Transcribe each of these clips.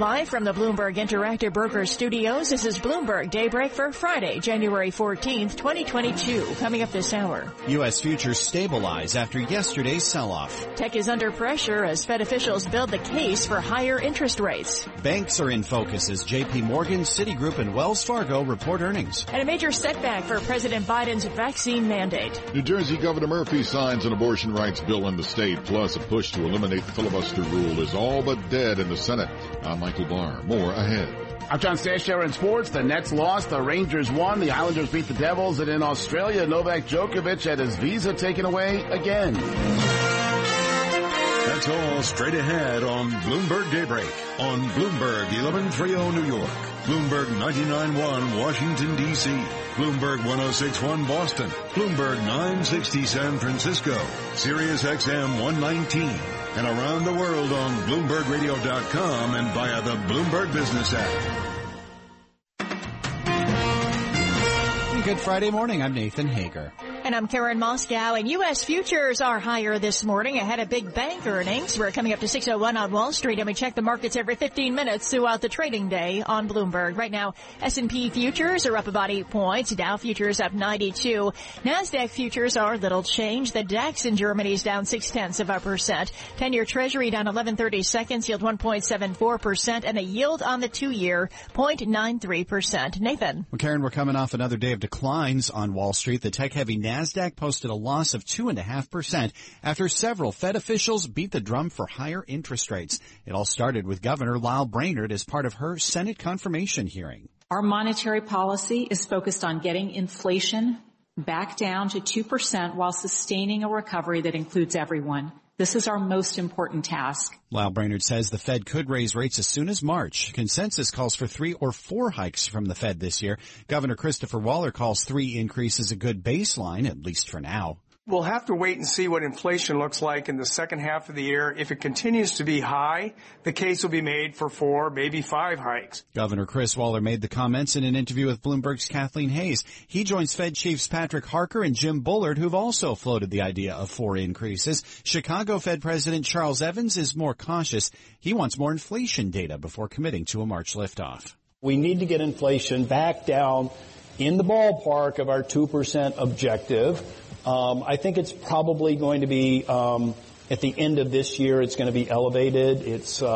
Live from the Bloomberg Interactive Brokers Studios, this is Bloomberg Daybreak for Friday, January 14th, 2022. Coming up this hour. U.S. futures stabilize after yesterday's sell-off. Tech is under pressure as Fed officials build the case for higher interest rates. Banks are in focus as J.P. Morgan, Citigroup, and Wells Fargo report earnings. And a major setback for President Biden's vaccine mandate. New Jersey Governor Murphy signs an abortion rights bill in the state, plus a push to eliminate the filibuster rule is all but dead in the Senate. I'm Michael Barr. More ahead. I'm John Stashower in sports. The Nets lost, the Rangers won, the Islanders beat the Devils, and in Australia, Novak Djokovic had his visa taken away again. That's all straight ahead on Bloomberg Daybreak on Bloomberg 1130 New York, Bloomberg 99.1 Washington, D.C., Bloomberg 106.1 Boston, Bloomberg 960 San Francisco, Sirius XM 119, and around the world on BloombergRadio.com and via the Bloomberg Business app. Good Friday morning. I'm Nathan Hager. And I'm Karen Moscow, and U.S. futures are higher this morning ahead of big bank earnings. We're coming up to 6:01 on Wall Street, and we check the markets every 15 minutes throughout the trading day on Bloomberg. Right now, S&P futures are up about 8 points. Dow futures up 92. NASDAQ futures are little change. The DAX in Germany is down 0.6%. 10-year Treasury down 11/30 seconds, yield 1.74%, and the yield on the 2-year 0.93%. Nathan. Well, Karen, we're coming off another day of declines on Wall Street. The tech-heavy NASDAQ posted a loss of 2.5% after several Fed officials beat the drum for higher interest rates. It all started with Governor Lael Brainerd as part of her Senate confirmation hearing. Our monetary policy is focused on getting inflation back down to 2% while sustaining a recovery that includes everyone. This is our most important task. Lael Brainerd says the Fed could raise rates as soon as March. Consensus calls for 3 or 4 hikes from the Fed this year. Governor Christopher Waller calls 3 increases a good baseline, at least for now. We'll have to wait and see what inflation looks like in the second half of the year. If it continues to be high, the case will be made for 4, maybe 5 hikes. Governor Chris Waller made the comments in an interview with Bloomberg's Kathleen Hayes. He joins Fed chiefs Patrick Harker and Jim Bullard, who've also floated the idea of 4 increases. Chicago Fed President Charles Evans is more cautious. He wants more inflation data before committing to a March liftoff. We need to get inflation back down in the ballpark of our 2% objective. I think it's probably going to be, at the end of this year, it's going to be elevated.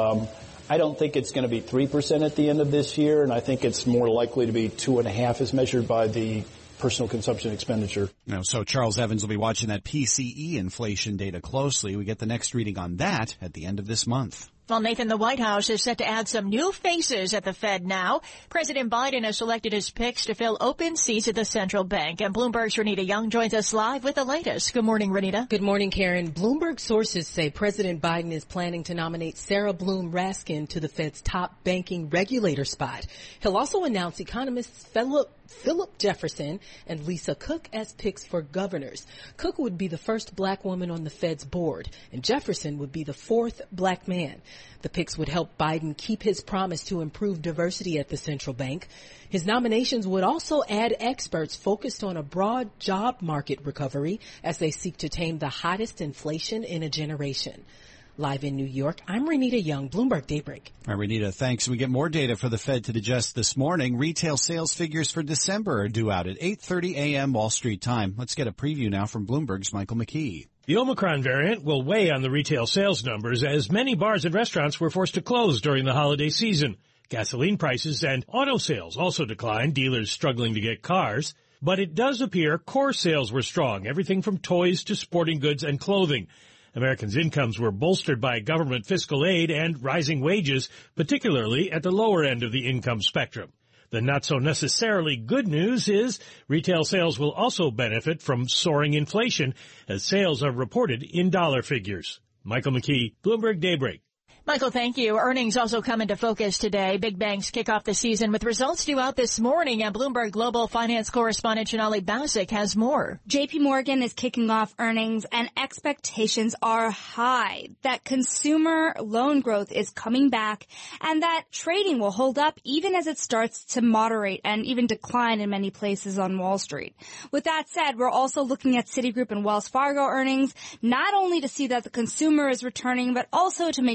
I don't think it's going to be 3% at the end of this year, and I think it's more likely to be 2.5% as measured by the personal consumption expenditure. So Charles Evans will be watching that PCE inflation data closely. We get the next reading on that at the end of this month. Well, Nathan, the White House is set to add some new faces at the Fed now. President Biden has selected his picks to fill open seats at the central bank. And Bloomberg's Renita Young joins us live with the latest. Good morning, Renita. Good morning, Karen. Bloomberg sources say President Biden is planning to nominate Sarah Bloom Raskin to the Fed's top banking regulator spot. He'll also announce economists Philip Jefferson and Lisa Cook as picks for governors. Cook would be the first black woman on the Fed's board, and Jefferson would be the 4th black man. The picks would help Biden keep his promise to improve diversity at the central bank. His nominations would also add experts focused on a broad job market recovery as they seek to tame the hottest inflation in a generation. Live in New York, I'm Renita Young, Bloomberg Daybreak. All right, Renita, thanks. We get more data for the Fed to digest this morning. Retail sales figures for December are due out at 8:30 a.m. Wall Street time. Let's get a preview now from Bloomberg's Michael McKee. The Omicron variant will weigh on the retail sales numbers as many bars and restaurants were forced to close during the holiday season. Gasoline prices and auto sales also declined, dealers struggling to get cars. But it does appear core sales were strong, everything from toys to sporting goods and clothing. Americans' incomes were bolstered by government fiscal aid and rising wages, particularly at the lower end of the income spectrum. The not-so-necessarily good news is retail sales will also benefit from soaring inflation as sales are reported in dollar figures. Michael McKee, Bloomberg Daybreak. Michael, thank you. Earnings also come into focus today. Big banks kick off the season with results due out this morning, and Bloomberg Global Finance correspondent Sonali Basak has more. J.P. Morgan is kicking off earnings, and expectations are high that consumer loan growth is coming back and that trading will hold up even as it starts to moderate and even decline in many places on Wall Street. With that said, we're also looking at Citigroup and Wells Fargo earnings, not only to see that the consumer is returning, but also to make sure that the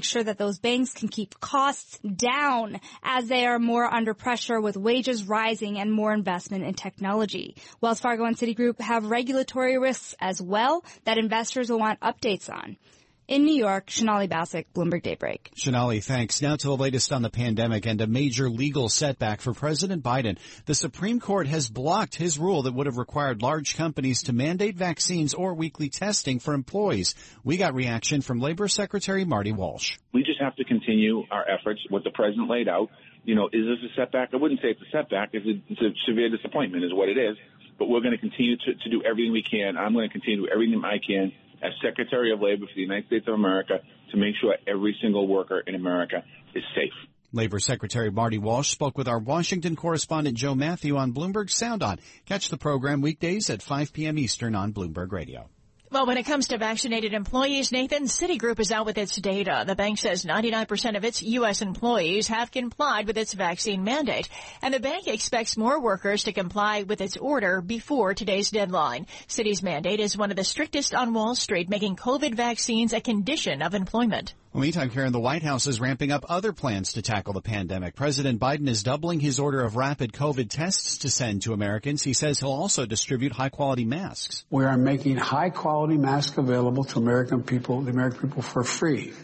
those banks can keep costs down as they are more under pressure with wages rising and more investment in technology. Wells Fargo and Citigroup have regulatory risks as well that investors will want updates on. In New York, Shonali Bassick, Bloomberg Daybreak. Shonali, thanks. Now to the latest on the pandemic and a major legal setback for President Biden. The Supreme Court has blocked his rule that would have required large companies to mandate vaccines or weekly testing for employees. We got reaction from Labor Secretary Marty Walsh. We just have to continue our efforts. What the president laid out, is this a setback? I wouldn't say it's a setback. It's a severe disappointment is what it is. But we're going to continue to do everything we can. I'm going to continue to do everything I can as Secretary of Labor for the United States of America to make sure every single worker in America is safe. Labor Secretary Marty Walsh spoke with our Washington correspondent Joe Matthew on Bloomberg Sound On. Catch the program weekdays at 5 p.m. Eastern on Bloomberg Radio. Well, when it comes to vaccinated employees, Nathan, Citigroup is out with its data. The bank says 99% of its U.S. employees have complied with its vaccine mandate. And the bank expects more workers to comply with its order before today's deadline. Citi's mandate is one of the strictest on Wall Street, making COVID vaccines a condition of employment. Well, meantime, Karen, the White House is ramping up other plans to tackle the pandemic. President Biden is doubling his order of rapid COVID tests to send to Americans. He says he'll also distribute high-quality masks. We are making high-quality masks available to the American people for free.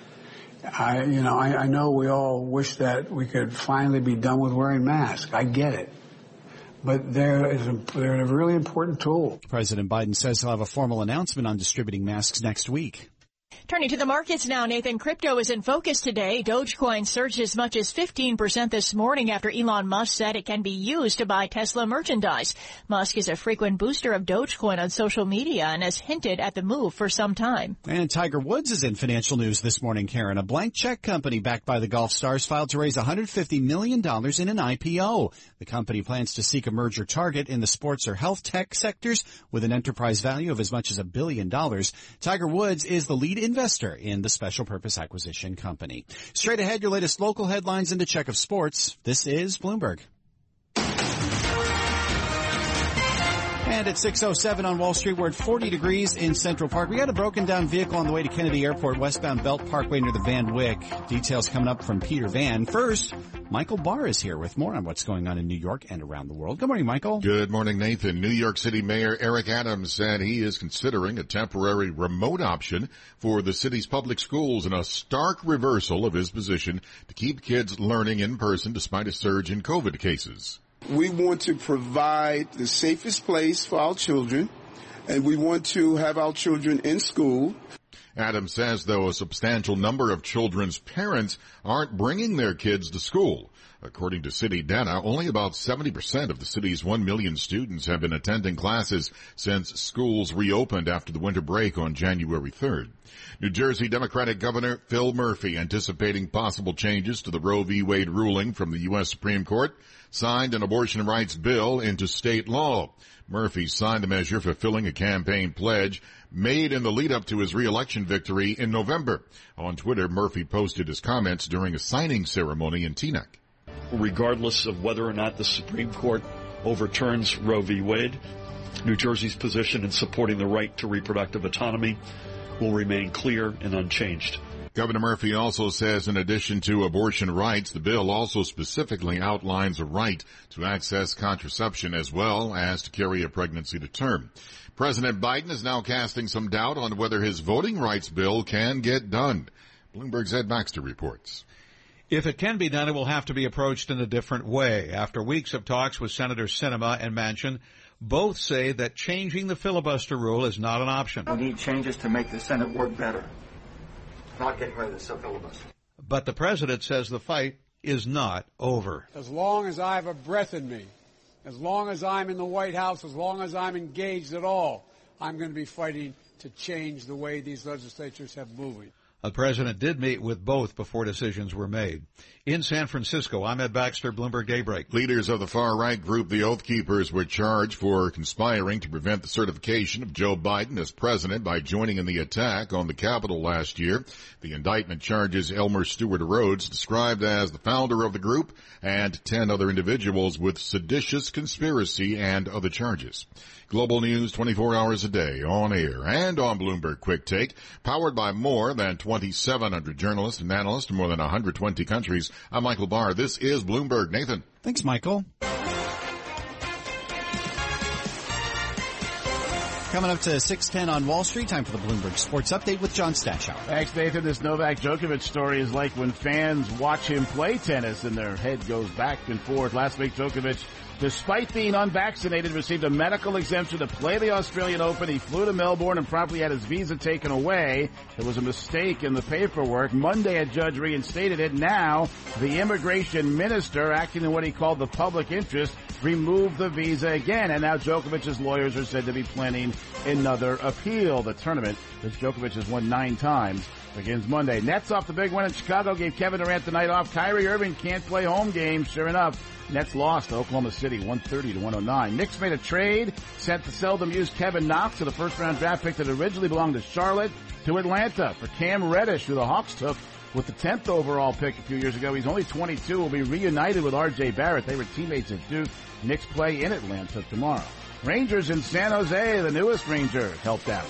I know we all wish that we could finally be done with wearing masks. I get it. But they're a really important tool. President Biden says he'll have a formal announcement on distributing masks next week. Turning to the markets now, Nathan, crypto is in focus today. Dogecoin surged as much as 15% this morning after Elon Musk said it can be used to buy Tesla merchandise. Musk is a frequent booster of Dogecoin on social media and has hinted at the move for some time. And Tiger Woods is in financial news this morning, Karen. A blank check company backed by the golf stars filed to raise $150 million in an IPO. The company plans to seek a merger target in the sports or health tech sectors with an enterprise value of as much as $1 billion. Tiger Woods is the lead investor in the special purpose acquisition company. Straight ahead, your latest local headlines and a check of sports. This is Bloomberg. And at 6:07 on Wall Street, we're at 40 degrees in Central Park. We got a broken down vehicle on the way to Kennedy Airport, westbound Belt Parkway near the Van Wyck. Details coming up from Peter Van. First, Michael Barr is here with more on what's going on in New York and around the world. Good morning, Michael. Good morning, Nathan. New York City Mayor Eric Adams said he is considering a temporary remote option for the city's public schools in a stark reversal of his position to keep kids learning in person despite a surge in COVID cases. We want to provide the safest place for our children, and we want to have our children in school. Adams says, though, a substantial number of children's parents aren't bringing their kids to school. According to city data, only about 70% of the city's 1 million students have been attending classes since schools reopened after the winter break on January 3rd. New Jersey Democratic Governor Phil Murphy, anticipating possible changes to the Roe v. Wade ruling from the U.S. Supreme Court, signed an abortion rights bill into state law. Murphy signed the measure fulfilling a campaign pledge made in the lead-up to his re-election victory in November. On Twitter, Murphy posted his comments during a signing ceremony in Teaneck. Regardless of whether or not the Supreme Court overturns Roe v. Wade, New Jersey's position in supporting the right to reproductive autonomy will remain clear and unchanged. Governor Murphy also says in addition to abortion rights, the bill also specifically outlines a right to access contraception as well as to carry a pregnancy to term. President Biden is now casting some doubt on whether his voting rights bill can get done. Bloomberg's Ed Baxter reports. If it can be done, it will have to be approached in a different way. After weeks of talks with Senators Sinema and Manchin, both say that changing the filibuster rule is not an option. We need changes to make the Senate work better, not getting rid of the filibuster. But the president says the fight is not over. As long as I have a breath in me, as long as I'm in the White House, as long as I'm engaged at all, I'm going to be fighting to change the way these legislatures have moving. The president did meet with both before decisions were made. In San Francisco, I'm Ed Baxter, Bloomberg Daybreak. Leaders of the far-right group, the Oath Keepers, were charged for conspiring to prevent the certification of Joe Biden as president by joining in the attack on the Capitol last year. The indictment charges Elmer Stewart Rhodes, described as the founder of the group, and 10 other individuals with seditious conspiracy and other charges. Global news 24 hours a day, on air and on Bloomberg Quick Take, powered by more than 2,700 journalists and analysts in more than 120 countries. I'm Michael Barr. This is Bloomberg. Nathan. Thanks, Michael. Coming up to 6:10 on Wall Street, time for the Bloomberg Sports Update with John Stashower. Thanks, Nathan. This Novak Djokovic story is like when fans watch him play tennis and their head goes back and forth. Last week, Djokovic, despite being unvaccinated, received a medical exemption to play the Australian Open. He flew to Melbourne and promptly had his visa taken away. There was a mistake in the paperwork. Monday, a judge reinstated it. Now, the immigration minister, acting in what he called the public interest, removed the visa again. And now Djokovic's lawyers are said to be planning another appeal. The tournament, which Djokovic has won 9 times, begins Monday. Nets off the big win in Chicago gave Kevin Durant the night off. Kyrie Irving can't play home games. Sure enough, Nets lost to Oklahoma City 130-109. Knicks made a trade, sent the seldom used Kevin Knox, to the first-round draft pick that originally belonged to Charlotte, to Atlanta for Cam Reddish, who the Hawks took with the 10th overall pick a few years ago. He's only 22, will be reunited with R.J. Barrett. They were teammates at Duke. Knicks play in Atlanta tomorrow. Rangers in San Jose, the newest Rangers, helped out.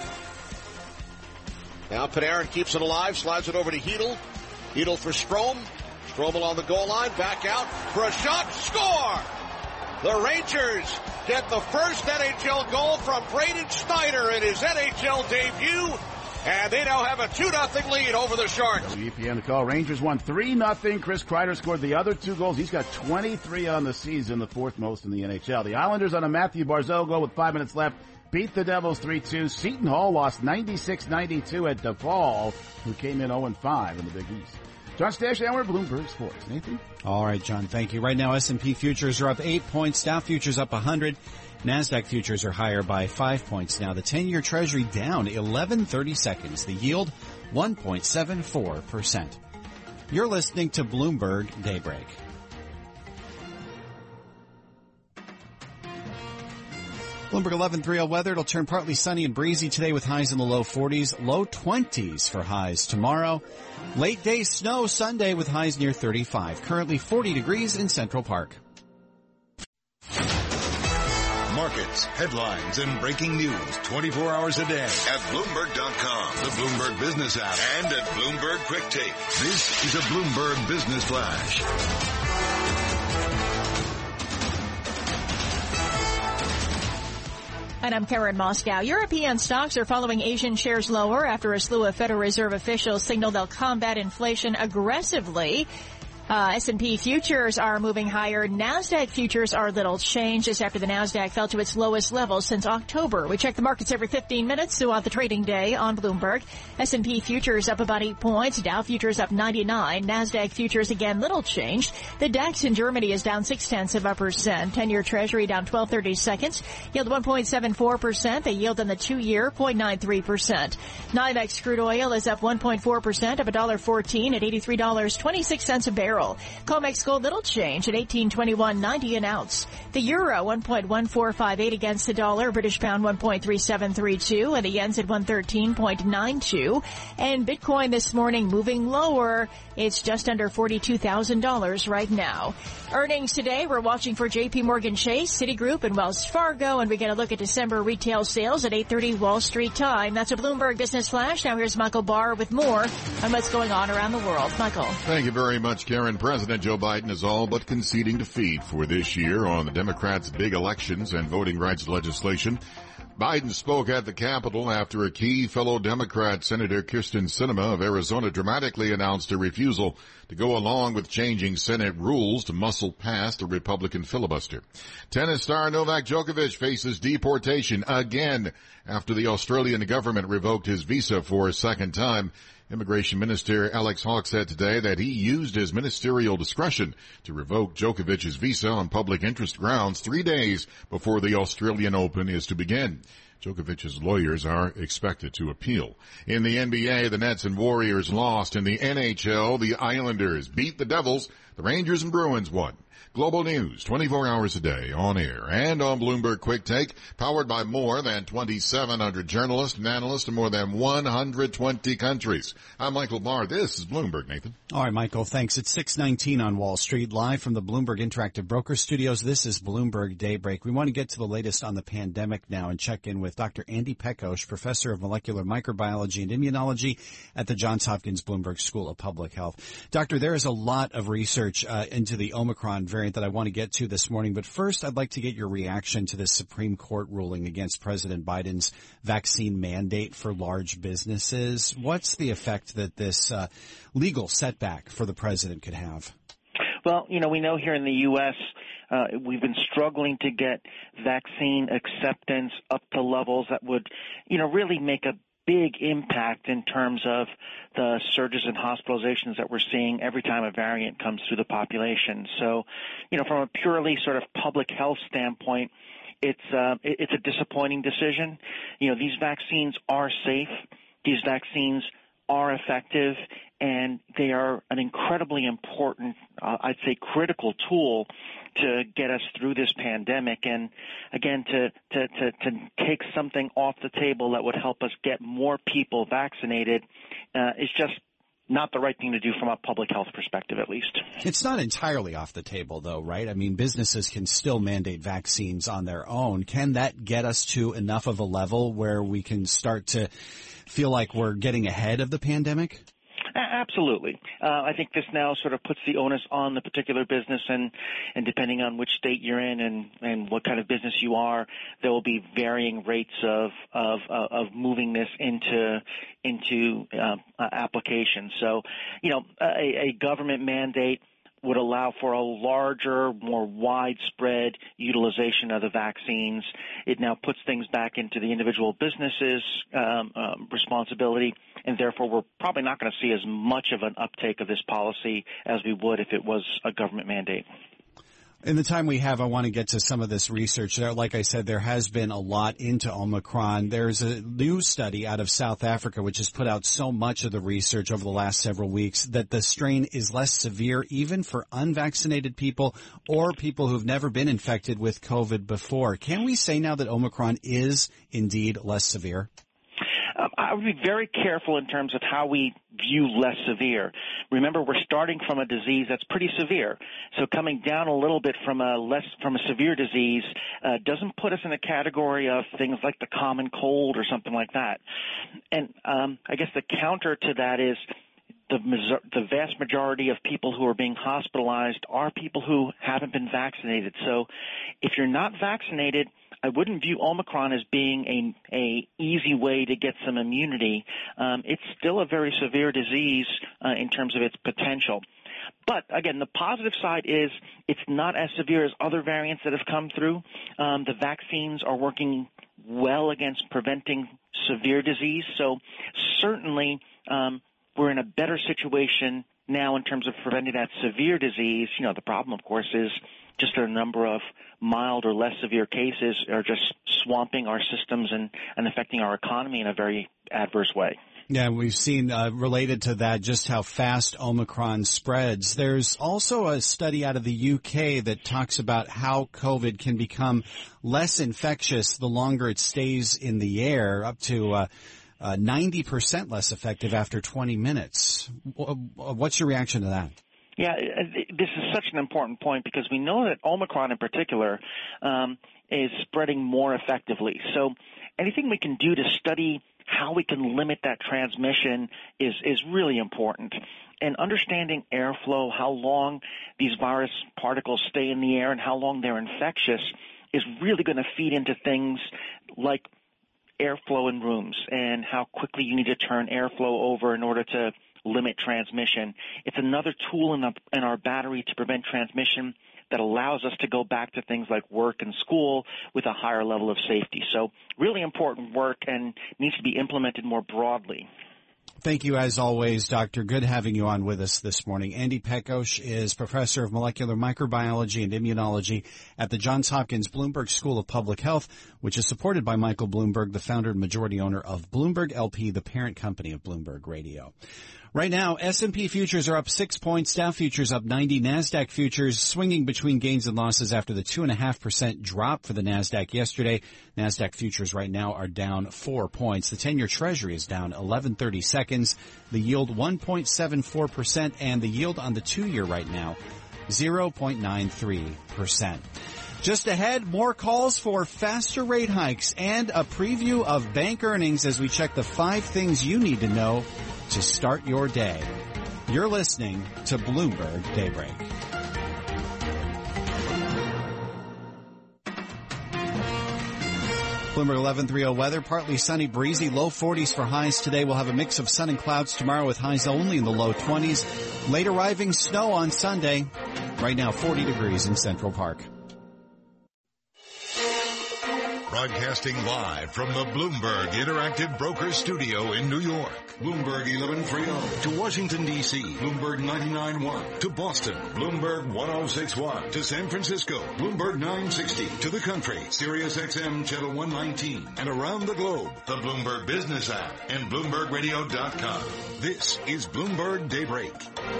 Now Panarin keeps it alive, slides it over to Hedl. Hedl for Strome. Strome along the goal line, back out for a shot, score! The Rangers get the first NHL goal from Braden Snyder in his NHL debut, and they now have a 2-0 lead over the Sharks. WEPN the call. Rangers won 3-0. Chris Kreider scored the other 2 goals. He's got 23 on the season, the 4th most in the NHL. The Islanders on a Matthew Barzal goal with 5 minutes left beat the Devils 3-2. Seton Hall lost 96-92 at DePaul, who came in 0-5 in the Big East. John Stashower, Bloomberg Sports. Nathan? All right, John, thank you. Right now, S&P futures are up 8 points. Dow futures up 100. NASDAQ futures are higher by 5 points now. The 10-year Treasury down 11/30 seconds. The yield, 1.74%. You're listening to Bloomberg Daybreak. Bloomberg 11:30 weather. It'll turn partly sunny and breezy today with highs in the low 40s, low 20s for highs tomorrow. Late day snow Sunday with highs near 35. Currently 40 degrees in Central Park. Markets, headlines, and breaking news 24 hours a day at Bloomberg.com, the Bloomberg Business app, and at Bloomberg Quick Take. This is a Bloomberg Business Flash. And I'm Karen Moscow. European stocks are following Asian shares lower after a slew of Federal Reserve officials signal they'll combat inflation aggressively. S&P futures are moving higher. NASDAQ futures are little changed just after the NASDAQ fell to its lowest level since October. We check the markets every 15 minutes throughout the trading day on Bloomberg. S&P futures up about 8 points. Dow futures up 99. NASDAQ futures again little changed. The DAX in Germany is down 0.6%. 10-year Treasury down 12/30 seconds. Yield 1.74%. The yield on the 2-year 0.93%. NYMEX crude oil is up 1.4%, up $1.14 at $83.26 a barrel. COMEX gold little change at $18.21.90 an ounce. The euro 1.1458 against the dollar. British pound 1.3732, and the yen's at 113.92. And Bitcoin this morning moving lower. It's just under $42,000 right now. Earnings today, we're watching for J.P. Morgan Chase, Citigroup, and Wells Fargo, and we get a look at December retail sales at 8:30 Wall Street time. That's a Bloomberg Business Flash. Now here's Michael Barr with more on what's going on around the world. Michael. Thank you very much, Karen. President Joe Biden is all but conceding defeat for this year on the Democrats' big elections and voting rights legislation. Biden spoke at the Capitol after a key fellow Democrat, Senator Kyrsten Sinema of Arizona, dramatically announced a refusal to go along with changing Senate rules to muscle past the Republican filibuster. Tennis star Novak Djokovic faces deportation again after the Australian government revoked his visa for a second time. Immigration Minister Alex Hawke said today that he used his ministerial discretion to revoke Djokovic's visa on public interest grounds 3 days before the Australian Open is to begin. Djokovic's lawyers are expected to appeal. In the NBA, the Nets and Warriors lost. In the NHL, the Islanders beat the Devils. The Rangers and Bruins won. Global news, 24 hours a day, on air and on Bloomberg Quick Take, powered by more than 2,700 journalists and analysts in more than 120 countries. I'm Michael Barr. This is Bloomberg, Nathan. All right, Michael, thanks. It's 6:19 on Wall Street, live from the Bloomberg Interactive Broker Studios. This is Bloomberg Daybreak. We want to get to the latest on the pandemic now and check in with with Dr. Andy Pekos, professor of molecular microbiology and immunology at the Johns Hopkins Bloomberg School of Public Health. Doctor, there is a lot of research into the Omicron variant that I want to get to this morning, but first I'd like to get your reaction to this Supreme Court ruling against President Biden's vaccine mandate for large businesses. What's the effect that this legal setback for the president could have? Well, we know here in the U.S., we've been struggling to get vaccine acceptance up to levels that would, really make a big impact in terms of the surges in hospitalizations that we're seeing every time a variant comes through the population. So, from a purely sort of public health standpoint, it's a disappointing decision. These vaccines are safe. These vaccines are effective, and they are an incredibly important, I'd say critical tool to get us through this pandemic. And again, to take something off the table that would help us get more people vaccinated is just not the right thing to do from a public health perspective, at least. It's not entirely off the table, though, right? I mean, businesses can still mandate vaccines on their own. Can that get us to enough of a level where we can start to feel like we're getting ahead of the pandemic? Absolutely. I think this now sort of puts the onus on the particular business, and depending on which state you're in and what kind of business you are, there will be varying rates of moving this into application. So, a government mandate would allow for a larger, more widespread utilization of the vaccines. It now puts things back into the individual business's responsibility, and therefore we're probably not going to see as much of an uptake of this policy as we would if it was a government mandate. In the time we have, I want to get to some of this research. Like I said, there has been a lot into Omicron. There's a new study out of South Africa which has put out so much of the research over the last several weeks that the strain is less severe even for unvaccinated people or people who've never been infected with COVID before. Can we say now that Omicron is indeed less severe? I would be very careful in terms of how we view less severe. Remember, we're starting from a disease that's pretty severe. So coming down a little bit from a severe disease doesn't put us in a category of things like the common cold or something like that. And I guess the counter to that is the vast majority of people who are being hospitalized are people who haven't been vaccinated. So if you're not vaccinated, I wouldn't view Omicron as being a easy way to get some immunity. It's still a very severe disease in terms of its potential. But, again, the positive side is it's not as severe as other variants that have come through. The vaccines are working well against preventing severe disease. So certainly we're in a better situation now in terms of preventing that severe disease. The problem, of course, is just a number of mild or less severe cases are just swamping our systems and affecting our economy in a very adverse way. Yeah, we've seen related to that just how fast Omicron spreads. There's also a study out of the UK that talks about how COVID can become less infectious the longer it stays in the air, up to 90% less effective after 20 minutes. What's your reaction to that? Yeah, this is such an important point because we know that Omicron in particular is spreading more effectively. So anything we can do to study how we can limit that transmission is really important. And understanding airflow, how long these virus particles stay in the air and how long they're infectious is really going to feed into things like airflow in rooms and how quickly you need to turn airflow over in order to limit transmission. It's another tool in our battery to prevent transmission that allows us to go back to things like work and school with a higher level of safety. So really important work and needs to be implemented more broadly. Thank you, as always, Doctor. Good having you on with us this morning. Andy Pekos is professor of molecular microbiology and immunology at the Johns Hopkins Bloomberg School of Public Health, which is supported by Michael Bloomberg, the founder and majority owner of Bloomberg LP, the parent company of Bloomberg Radio. Right now, S&P futures are up 6 points, Dow futures up 90, NASDAQ futures swinging between gains and losses after the 2.5% drop for the NASDAQ yesterday. NASDAQ futures right now are down 4 points. The 10-year Treasury is down 11/30 seconds. The yield 1.74%, and the yield on the 2-year right now 0.93%. Just ahead, more calls for faster rate hikes and a preview of bank earnings as we check the 5 things you need to know to start your day. You're listening to Bloomberg Daybreak. Bloomberg 11:30 weather, partly sunny, breezy, low 40s for highs today. We'll have a mix of sun and clouds tomorrow with highs only in the low 20s. Late arriving snow on Sunday. Right now 40 degrees in Central Park. Broadcasting live from the Bloomberg Interactive Brokers Studio in New York. Bloomberg 1130 to Washington, D.C. Bloomberg 99.1 to Boston. Bloomberg 106.1 to San Francisco. Bloomberg 960 to the country. Sirius XM Channel 119. And around the globe, the Bloomberg Business app and BloombergRadio.com. This is Bloomberg Daybreak.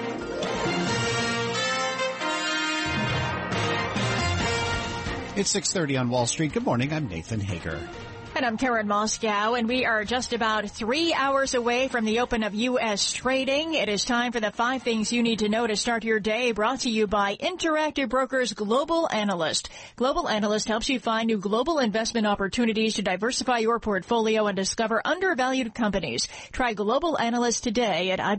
It's 6:30 on Wall Street. Good morning. I'm Nathan Hager. And I'm Karen Moscow, and we are just about 3 hours away from the open of U.S. trading. It is time for the 5 things you need to know to start your day, brought to you by Interactive Brokers Global Analyst. Global Analyst helps you find new global investment opportunities to diversify your portfolio and discover undervalued companies. Try Global Analyst today at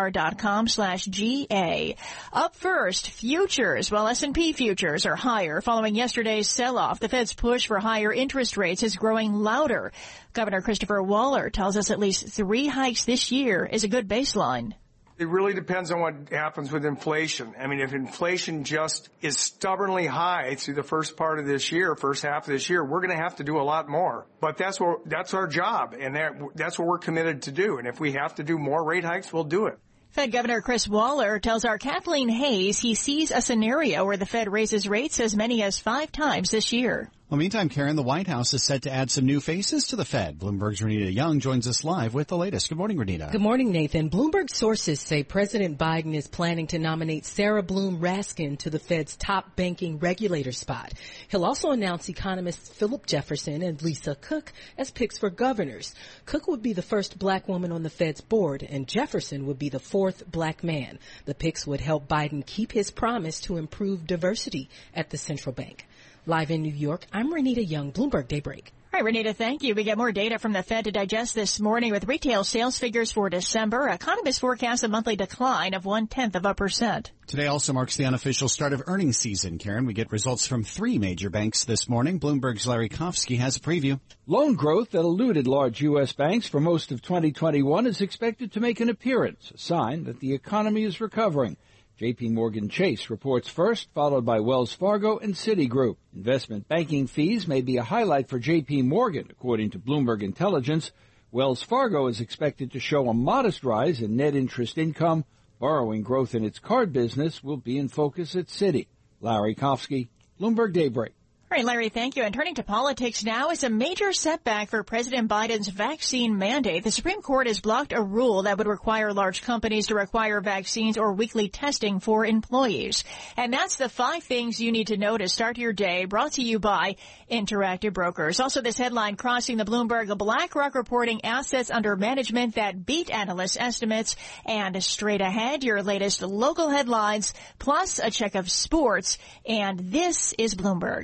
ibkr.com/GA. Up first, futures. While S&P futures are higher following yesterday's sell-off, the Fed's push for higher interest rates is growing louder. Governor Christopher Waller tells us at least 3 hikes this year is a good baseline. It really depends on what happens with inflation. I mean, if inflation just is stubbornly high through the first part of this year, first half of this year, we're going to have to do a lot more. But that's our job, and that's what we're committed to do. And if we have to do more rate hikes, we'll do it. Fed Governor Chris Waller tells our Kathleen Hayes he sees a scenario where the Fed raises rates as many as 5 times this year. Well, meantime, Karen, the White House is set to add some new faces to the Fed. Bloomberg's Renita Young joins us live with the latest. Good morning, Renita. Good morning, Nathan. Bloomberg sources say President Biden is planning to nominate Sarah Bloom Raskin to the Fed's top banking regulator spot. He'll also announce economists Philip Jefferson and Lisa Cook as picks for governors. Cook would be the first black woman on the Fed's board, and Jefferson would be the 4th black man. The picks would help Biden keep his promise to improve diversity at the central bank. Live in New York, I'm Renita Young, Bloomberg Daybreak. All right, Renita, thank you. We get more data from the Fed to digest this morning with retail sales figures for December. Economists forecast a monthly decline of 0.1%. Today also marks the unofficial start of earnings season, Karen. We get results from 3 major banks this morning. Bloomberg's Larry Kofsky has a preview. Loan growth that eluded large U.S. banks for most of 2021 is expected to make an appearance, a sign that the economy is recovering. J.P. Morgan Chase reports first, followed by Wells Fargo and Citigroup. Investment banking fees may be a highlight for J.P. Morgan, according to Bloomberg Intelligence. Wells Fargo is expected to show a modest rise in net interest income. Borrowing growth in its card business will be in focus at Citi. Larry Kofsky, Bloomberg Daybreak. All right, Larry, thank you. And turning to politics now is a major setback for President Biden's vaccine mandate. The Supreme Court has blocked a rule that would require large companies to require vaccines or weekly testing for employees. And that's the 5 things you need to know to start your day, brought to you by Interactive Brokers. Also, this headline crossing the Bloomberg, BlackRock reporting assets under management that beat analyst estimates. And straight ahead, your latest local headlines, plus a check of sports. And this is Bloomberg.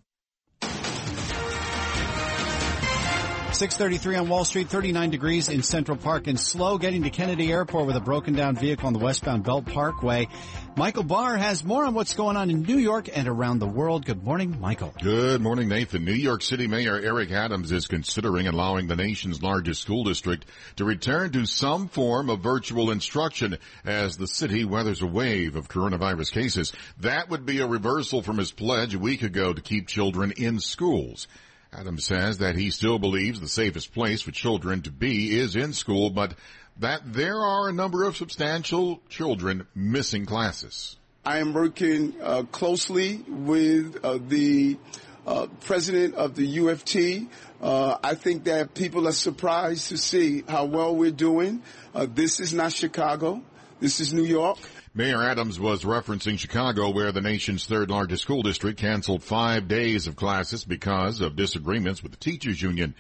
6:33 on Wall Street, 39 degrees in Central Park, and slow getting to Kennedy Airport with a broken down vehicle on the westbound Belt Parkway. Michael Barr has more on what's going on in New York and around the world. Good morning, Michael. Good morning, Nathan. New York City Mayor Eric Adams is considering allowing the nation's largest school district to return to some form of virtual instruction as the city weathers a wave of coronavirus cases. That would be a reversal from his pledge a week ago to keep children in schools. Adams says that he still believes the safest place for children to be is in school, but that there are a number of substantial children missing classes. I am working closely with the president of the UFT. I think that people are surprised to see how well we're doing. This is not Chicago. This is New York. Mayor Adams was referencing Chicago, where the nation's 3rd largest school district canceled 5 days of classes because of disagreements with the teachers union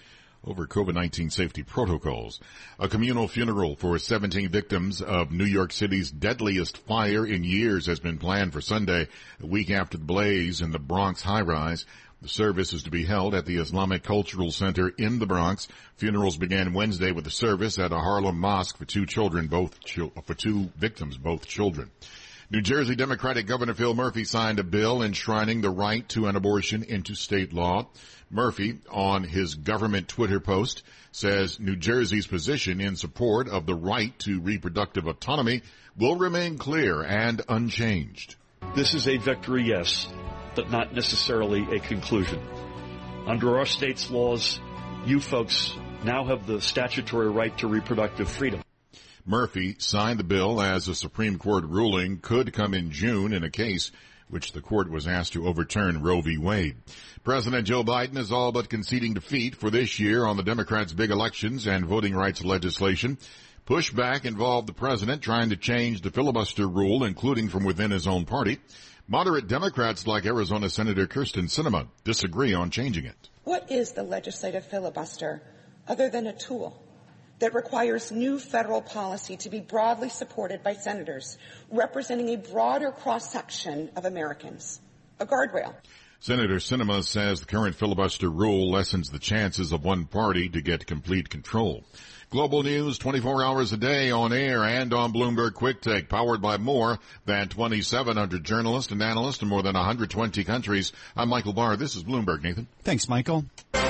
over COVID-19 safety protocols. A communal funeral for 17 victims of New York City's deadliest fire in years has been planned for Sunday, a week after the blaze in the Bronx high-rise. The service is to be held at the Islamic Cultural Center in the Bronx. Funerals began Wednesday with a service at a Harlem mosque for two victims, both children. New Jersey Democratic Governor Phil Murphy signed a bill enshrining the right to an abortion into state law. Murphy, on his government Twitter post, says New Jersey's position in support of the right to reproductive autonomy will remain clear and unchanged. This is a victory, yes, but not necessarily a conclusion. Under our state's laws, you folks now have the statutory right to reproductive freedom. Murphy signed the bill as a Supreme Court ruling could come in June in a case which the court was asked to overturn Roe v. Wade. President Joe Biden is all but conceding defeat for this year on the Democrats' big elections and voting rights legislation. Pushback involved the president trying to change the filibuster rule, including from within his own party. Moderate Democrats like Arizona Senator Kyrsten Sinema disagree on changing it. What is the legislative filibuster other than a tool that requires new federal policy to be broadly supported by senators representing a broader cross-section of Americans? A guardrail. Senator Sinema says the current filibuster rule lessens the chances of one party to get complete control. Global news 24 hours a day on air and on Bloomberg Quick Take, powered by more than 2,700 journalists and analysts in more than 120 countries. I'm Michael Barr. This is Bloomberg, Nathan. Thanks, Michael.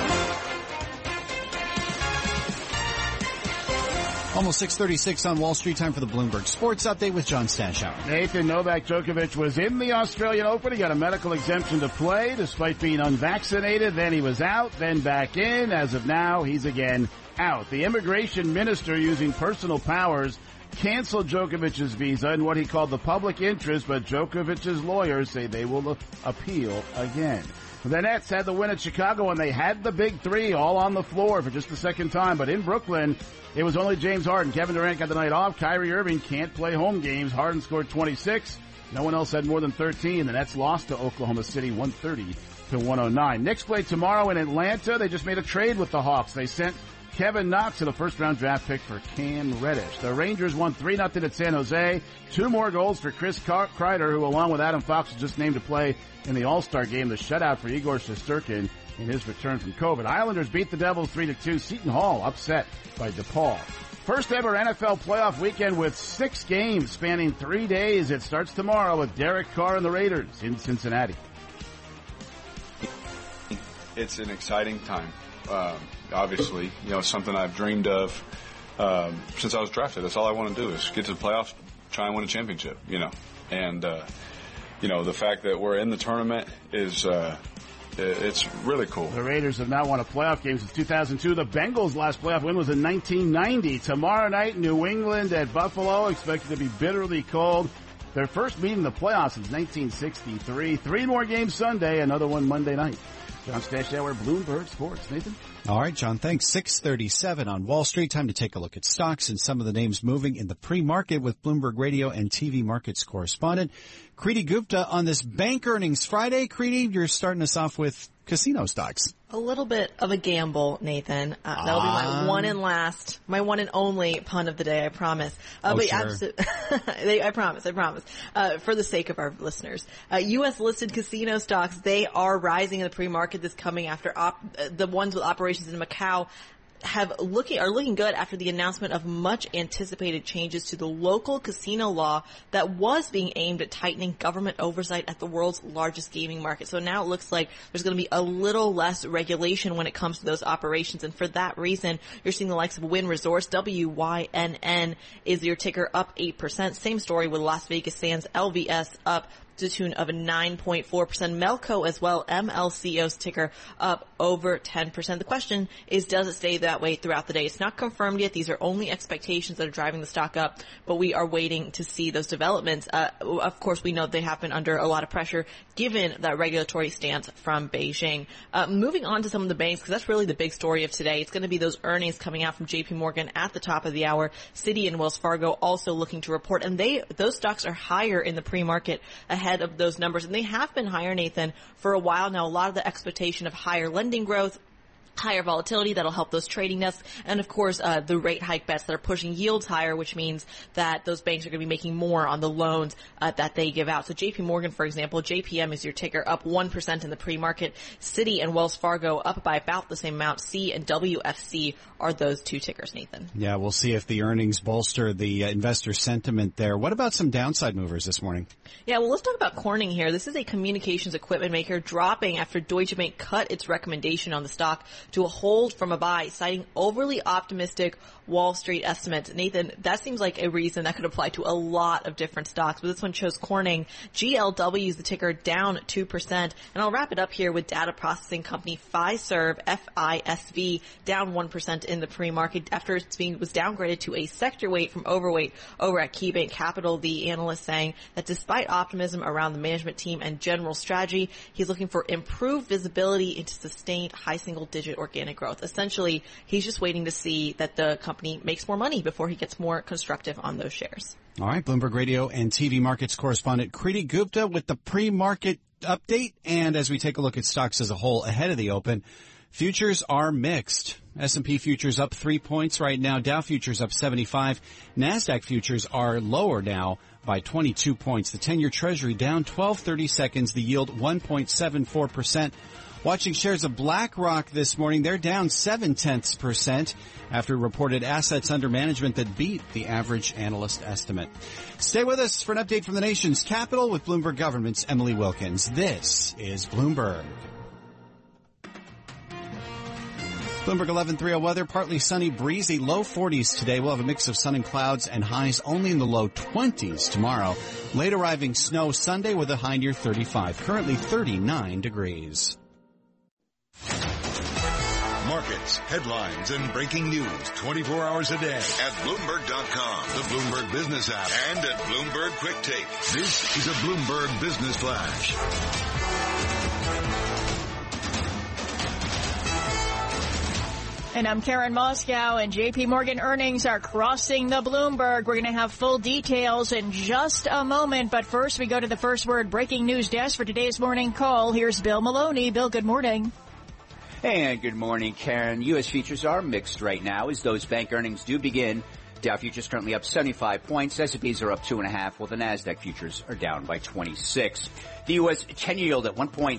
Almost 6:36 on Wall Street. Time for the Bloomberg Sports Update with John Stashower. Nathan, Novak Djokovic was in the Australian Open. He got a medical exemption to play despite being unvaccinated. Then he was out, then back in. As of now, he's again out. The immigration minister, using personal powers, canceled Djokovic's visa in what he called the public interest, but Djokovic's lawyers say they will appeal again. The Nets had the win at Chicago, and they had the big three all on the floor for just the second time. But in Brooklyn, it was only James Harden. Kevin Durant got the night off. Kyrie Irving can't play home games. Harden scored 26. No one else had more than 13. The Nets lost to Oklahoma City 130-109. Knicks play tomorrow in Atlanta. They just made a trade with the Hawks. They sent Kevin Knox and a first-round draft pick for Cam Reddish. The Rangers won 3-0 at San Jose. 2 more goals for Chris Kreider, who, along with Adam Fox, was just named to play in the All-Star game. The shutout for Igor Shesterkin in his return from COVID. Islanders beat the Devils 3-2. Seton Hall upset by DePaul. First ever NFL playoff weekend with 6 games spanning 3 days. It starts tomorrow with Derek Carr and the Raiders in Cincinnati. It's an exciting time. Obviously, something I've dreamed of since I was drafted. That's all I want to do is get to the playoffs, try and win a championship, And, the fact that we're in the tournament is it's really cool. The Raiders have not won a playoff game since 2002. The Bengals' last playoff win was in 1990. Tomorrow night, New England at Buffalo, expected to be bitterly cold. Their first meeting in the playoffs since 1963. 3 more games Sunday, another one Monday night. John Stashower, Bloomberg Sports. Nathan? All right, John, thanks. 6:37 on Wall Street. Time to take a look at stocks and some of the names moving in the pre-market with Bloomberg Radio and TV markets correspondent Kriti Gupta on this bank earnings Friday. Kriti, you're starting us off with casino stocks. A little bit of a gamble, Nathan. That'll be my one and only pun of the day, I promise. Sure. I promise. For the sake of our listeners. U.S. listed casino stocks, they are rising in the pre-market this coming after the ones with operations in Macau are looking good after the announcement of much anticipated changes to the local casino law that was being aimed at tightening government oversight at the world's largest gaming market. So now it looks like there's going to be a little less regulation when it comes to those operations, and for that reason, you're seeing the likes of Wynn Resorts, WYNN is your ticker, up 8%. Same story with Las Vegas Sands, LVS, up to the tune of 9.4%. Melco as well, MLCO's ticker up over 10%. The question is, does it stay that way throughout the day? It's not confirmed yet. These are only expectations that are driving the stock up, but we are waiting to see those developments. Of course, we know they happen under a lot of pressure given that regulatory stance from Beijing. Moving on to some of the banks, because that's really the big story of today. It's going to be those earnings coming out from JP Morgan at the top of the hour. Citi and Wells Fargo also looking to report, and those stocks are higher in the pre-market ahead of those numbers, and they have been higher, Nathan, for a while now. A lot of the expectation of higher lending growth higher volatility that'll help those trading desks, and of course the rate hike bets that are pushing yields higher, which means that those banks are going to be making more on the loans that they give out. So JP Morgan, for example, JPM is your ticker, up 1% in the pre-market. Citi and Wells Fargo up by about the same amount. C and WFC are those two tickers, Nathan. Yeah, we'll see if the earnings bolster the investor sentiment there. What about some downside movers this morning? Yeah, well, let's talk about Corning here. This is a communications equipment maker dropping after Deutsche Bank cut its recommendation on the stock to a hold from a buy, citing overly optimistic Wall Street estimates. Nathan, that seems like a reason that could apply to a lot of different stocks, but this one chose Corning. GLW is the ticker, down 2%. And I'll wrap it up here with data processing company Fiserv, FISV, down 1% in the pre-market after it was downgraded to a sector weight from overweight over at KeyBank Capital. The analyst saying that despite optimism around the management team and general strategy, he's looking for improved visibility into sustained high single-digit organic growth. Essentially, he's just waiting to see that the company makes more money before he gets more constructive on those shares. All right, Bloomberg Radio and TV markets correspondent Kriti Gupta with the pre-market update. And as we take a look at stocks as a whole ahead of the open, futures are mixed. S&P futures up 3 points right now. Dow futures up 75. NASDAQ futures are lower now by 22 points. The 10-year Treasury down 12.30 seconds. The yield 1.74%. Watching shares of BlackRock this morning, they're down 0.7% after reported assets under management that beat the average analyst estimate. Stay with us for an update from the nation's capital with Bloomberg Government's Emily Wilkins. This is Bloomberg. Bloomberg 11:30 weather, partly sunny, breezy, low 40s today. We'll have a mix of sun and clouds and highs only in the low 20s tomorrow. Late arriving snow Sunday with a high near 35. Currently 39 degrees. Markets, headlines, and breaking news 24 hours a day at Bloomberg.com, the Bloomberg Business app, and at Bloomberg Quick Take. This is a Bloomberg Business Flash. And I'm Karen Moscow, and JP Morgan earnings are crossing the Bloomberg. We're going to have full details in just a moment, but first we go to the First Word breaking news desk for today's morning call. Here's Bill Maloney. Bill, good morning. And good morning, Karen. U.S. futures are mixed right now as those bank earnings do begin. Dow futures currently up 75 points. S&Ps are up 2.5, while the NASDAQ futures are down by 26. The U.S. 10-year yield at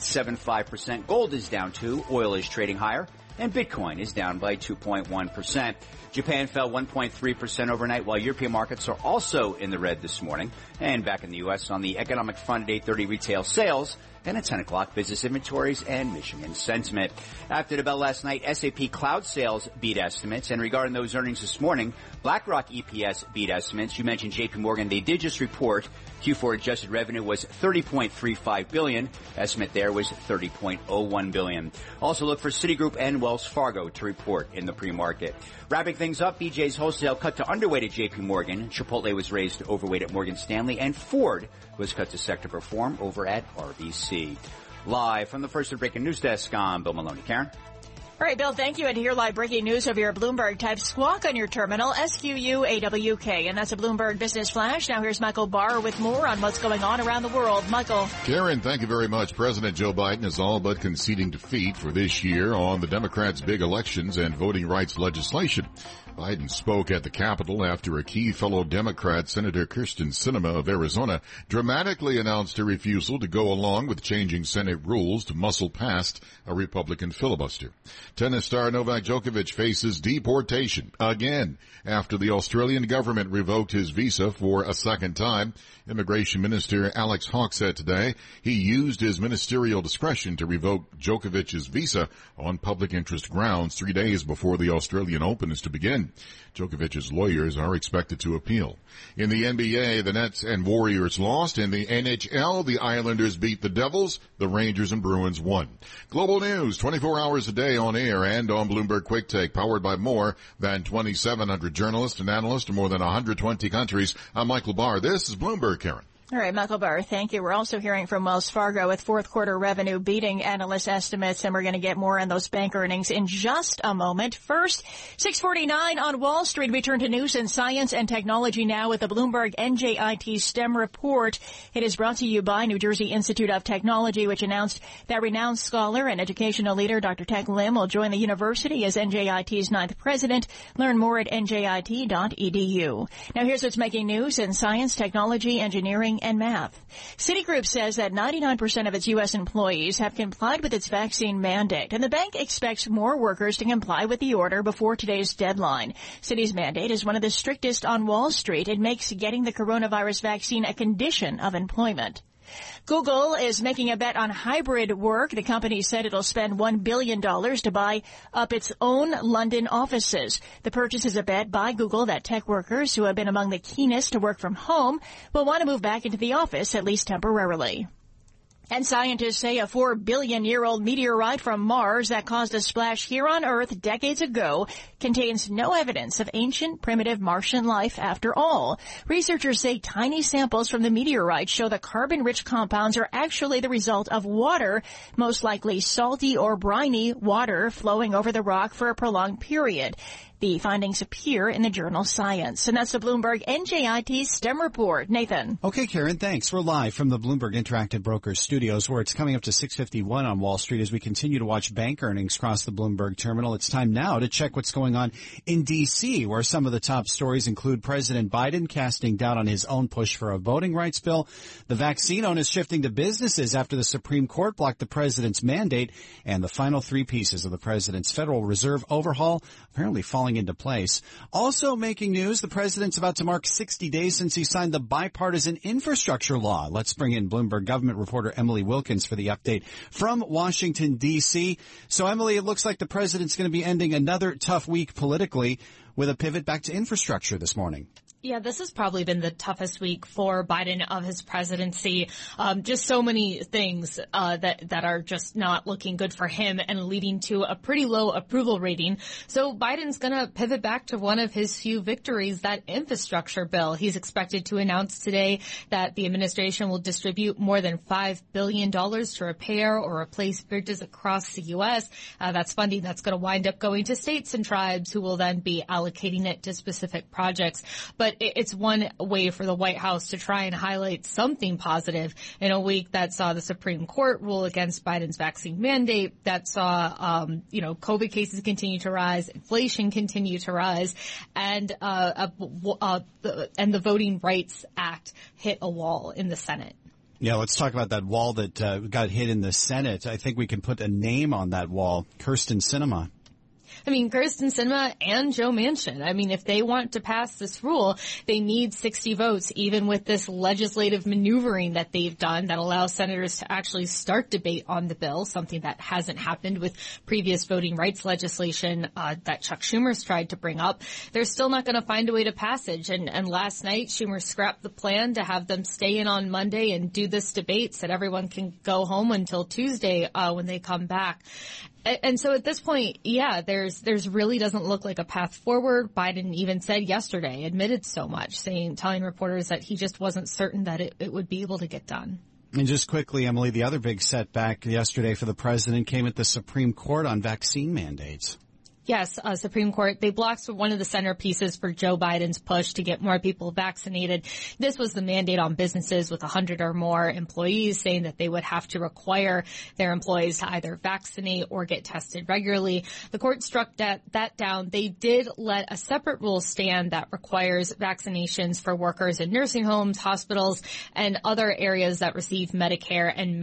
1.75%. Gold is down 2. Oil is trading higher. And Bitcoin is down by 2.1%. Japan fell 1.3% overnight, while European markets are also in the red this morning. And back in the U.S. on the economic front at 8:30 retail sales, and at 10 o'clock business inventories and Michigan sentiment. After the bell last night, SAP cloud sales beat estimates. And regarding those earnings this morning, BlackRock EPS beat estimates. You mentioned JP Morgan. They did just report Q4 adjusted revenue was $30.35 billion. Estimate there was $30.01 billion. Also look for Citigroup and Wells Fargo to report in the pre-market. Wrapping things up, BJ's Wholesale cut to underweight at JP Morgan. Chipotle was raised to overweight at Morgan Stanley. And Ford was cut to sector perform over at RBC. Live from the First Word breaking news desk, I'm Bill Maloney. Karen? All right, Bill, thank you. And here live breaking news over your Bloomberg. Type squawk on your terminal, SQUAWK. And that's a Bloomberg Business Flash. Now here's Michael Barr with more on what's going on around the world. Michael. Karen, thank you very much. President Joe Biden is all but conceding defeat for this year on the Democrats' big elections and voting rights legislation. Biden spoke at the Capitol after a key fellow Democrat, Senator Kyrsten Sinema of Arizona, dramatically announced her refusal to go along with changing Senate rules to muscle past a Republican filibuster. Tennis star Novak Djokovic faces deportation again after the Australian government revoked his visa for a second time. Immigration Minister Alex Hawke said today he used his ministerial discretion to revoke Djokovic's visa on public interest grounds 3 days before the Australian Open is to begin. Djokovic's lawyers are expected to appeal. In the NBA, the Nets and Warriors lost. In the NHL, the Islanders beat the Devils. The Rangers and Bruins won. Global news, 24 hours a day on air and on Bloomberg Quick Take, powered by more than 2,700 journalists and analysts in more than 120 countries. I'm Michael Barr. This is Bloomberg, Karen. All right, Michael Barr, thank you. We're also hearing from Wells Fargo with fourth quarter revenue beating analyst estimates, and we're going to get more on those bank earnings in just a moment. First, 6:49 on Wall Street. We turn to news and science and technology now with the Bloomberg NJIT STEM report. It is brought to you by New Jersey Institute of Technology, which announced that renowned scholar and educational leader Dr. Tech Lim will join the university as NJIT's 9th president. Learn more at njit.edu. Now here's what's making news in science, technology, engineering, and math. Citigroup says that 99% of its U.S. employees have complied with its vaccine mandate, and the bank expects more workers to comply with the order before today's deadline. Citi's mandate is one of the strictest on Wall Street. It makes getting the coronavirus vaccine a condition of employment. Google is making a bet on hybrid work. The company said it'll spend $1 billion to buy up its own London offices. The purchase is a bet by Google that tech workers who have been among the keenest to work from home will want to move back into the office, at least temporarily. And scientists say a 4 billion-year-old meteorite from Mars that caused a splash here on Earth decades ago contains no evidence of ancient, primitive Martian life after all. Researchers say tiny samples from the meteorite show that carbon-rich compounds are actually the result of water, most likely salty or briny water flowing over the rock for a prolonged period. The findings appear in the journal Science. And that's the Bloomberg NJIT STEM report. Nathan. Okay, Karen, thanks. We're live from the Bloomberg Interactive Brokers studios, where it's coming up to 6:51 on Wall Street as we continue to watch bank earnings across the Bloomberg terminal. It's time now to check what's going on in D.C., where some of the top stories include President Biden casting doubt on his own push for a voting rights bill, the vaccine onus shifting to businesses after the Supreme Court blocked the president's mandate, and the final three pieces of the president's Federal Reserve overhaul apparently falling into place. Also making news, the president's about to mark 60 days since he signed the bipartisan infrastructure law. Let's bring in Bloomberg government reporter Emily Wilkins for the update from Washington, D.C. So, Emily, it looks like the president's going to be ending another tough week politically with a pivot back to infrastructure this morning. Yeah, this has probably been the toughest week for Biden of his presidency. Just so many things that are just not looking good for him and leading to a pretty low approval rating. So Biden's going to pivot back to one of his few victories, that infrastructure bill. He's expected to announce today that the administration will distribute more than $5 billion to repair or replace bridges across the U.S. That's funding that's going to wind up going to states and tribes, who will then be allocating it to specific projects. But it's one way for the White House to try and highlight something positive in a week that saw the Supreme Court rule against Biden's vaccine mandate, that saw, COVID cases continue to rise, inflation continue to rise, and the Voting Rights Act hit a wall in the Senate. Yeah, let's talk about that wall that got hit in the Senate. I think we can put a name on that wall, Kyrsten Sinema. I mean, Kyrsten Sinema and Joe Manchin. I mean, if they want to pass this rule, they need 60 votes, even with this legislative maneuvering that they've done that allows senators to actually start debate on the bill, something that hasn't happened with previous voting rights legislation that Chuck Schumer's tried to bring up. They're still not going to find a way to passage. And last night, Schumer scrapped the plan to have them stay in on Monday and do this debate so that everyone can go home until Tuesday when they come back. And so at this point, yeah, there's really doesn't look like a path forward. Biden even said yesterday, admitted so much, telling reporters that he just wasn't certain that it would be able to get done. And just quickly, Emily, the other big setback yesterday for the president came at the Supreme Court on vaccine mandates. Yes, Supreme Court, they blocked one of the centerpieces for Joe Biden's push to get more people vaccinated. This was the mandate on businesses with 100 or more employees, saying that they would have to require their employees to either vaccinate or get tested regularly. The court struck that down. They did let a separate rule stand that requires vaccinations for workers in nursing homes, hospitals, and other areas that receive Medicare and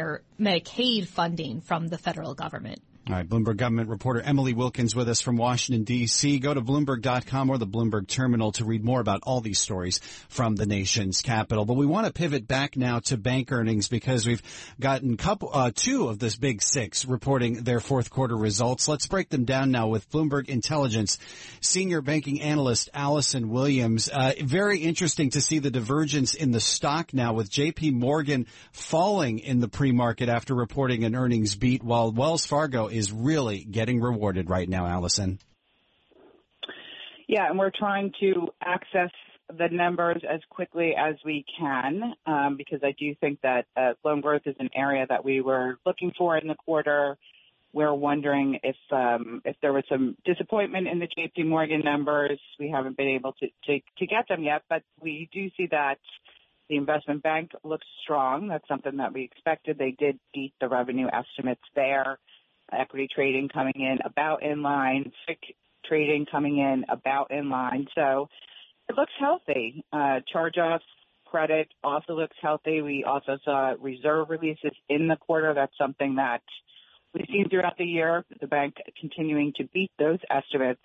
Medicaid funding from the federal government. All right, Bloomberg government reporter Emily Wilkins with us from Washington, D.C. Go to Bloomberg.com or the Bloomberg terminal to read more about all these stories from the nation's capital. But we want to pivot back now to bank earnings because we've gotten two of this big six reporting their fourth quarter results. Let's break them down now with Bloomberg Intelligence senior banking analyst Allison Williams. Very interesting to see the divergence in the stock now, with J.P. Morgan falling in the pre-market after reporting an earnings beat, while Wells Fargo is really getting rewarded right now, Allison. Yeah, and we're trying to access the numbers as quickly as we can because I do think that loan growth is an area that we were looking for in the quarter. We're wondering if there was some disappointment in the J.P. Morgan numbers. We haven't been able to get them yet, but we do see that the investment bank looks strong. That's something that we expected. They did beat the revenue estimates there. Equity trading coming in about in line. FICC trading coming in about in line. So it looks healthy. Charge-offs, credit also looks healthy. We also saw reserve releases in the quarter. That's something that we've seen throughout the year, the bank continuing to beat those estimates.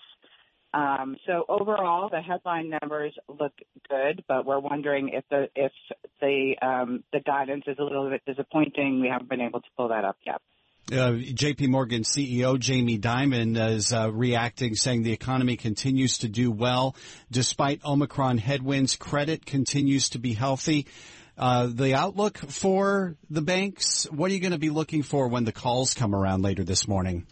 So overall, the headline numbers look good, but we're wondering if the guidance is a little bit disappointing. We haven't been able to pull that up yet. J.P. Morgan CEO Jamie Dimon is reacting, saying the economy continues to do well. Despite Omicron headwinds, credit continues to be healthy. The outlook for the banks, what are you going to be looking for when the calls come around later this morning?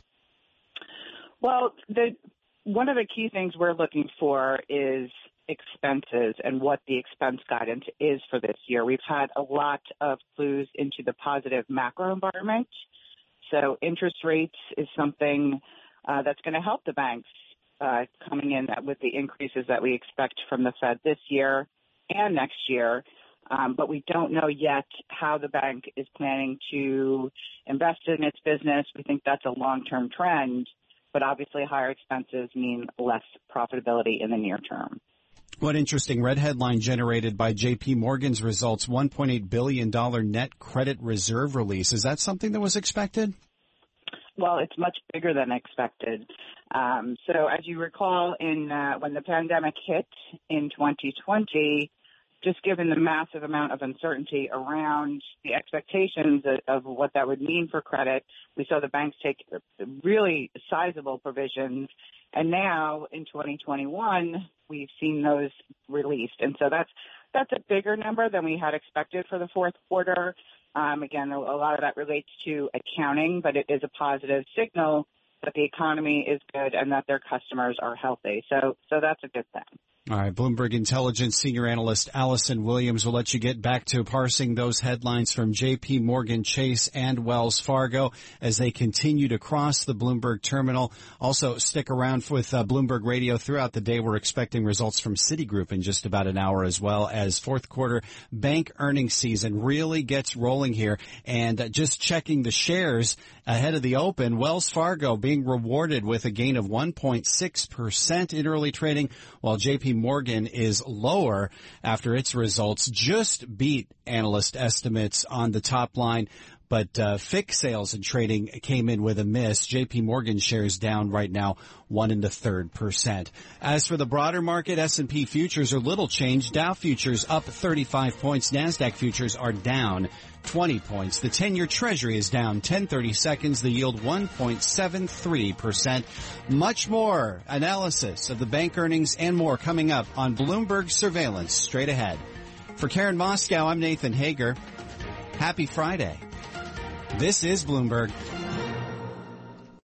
Well, one of the key things we're looking for is expenses and what the expense guidance is for this year. We've had a lot of clues into the positive macro environment. So interest rates is something that's going to help the banks coming in with the increases that we expect from the Fed this year and next year. But we don't know yet how the bank is planning to invest in its business. We think that's a long-term trend, but obviously higher expenses mean less profitability in the near term. What interesting red headline generated by J.P. Morgan's results, $1.8 billion net credit reserve release. Is that something that was expected? Well, it's much bigger than expected. So as you recall, when the pandemic hit in 2020, just given the massive amount of uncertainty around the expectations of what that would mean for credit, we saw the banks take really sizable provisions. And now in 2021, we've seen those released. And so that's a bigger number than we had expected for the fourth quarter. Again, a lot of that relates to accounting, but it is a positive signal that the economy is good and that their customers are healthy. So that's a good thing. All right, Bloomberg Intelligence senior analyst Allison Williams will let you get back to parsing those headlines from J.P. Morgan Chase and Wells Fargo as they continue to cross the Bloomberg terminal. Also, stick around with Bloomberg Radio throughout the day. We're expecting results from Citigroup in just about an hour, as well as fourth quarter bank earnings season really gets rolling here. And just checking the shares ahead of the open, Wells Fargo being rewarded with a gain of 1.6% in early trading, while J.P. Morgan is lower after its results just beat analyst estimates on the top line. But FICC sales and trading came in with a miss. J.P. Morgan shares down right now 1 1/3%. As for the broader market, S&P futures are little changed. Dow futures up 35 points. NASDAQ futures are down 20 points. The 10-year Treasury is down 10/30 seconds. The yield 1.73%. Much more analysis of the bank earnings and more coming up on Bloomberg Surveillance straight ahead. For Karen Moscow, I'm Nathan Hager. Happy Friday. This is Bloomberg.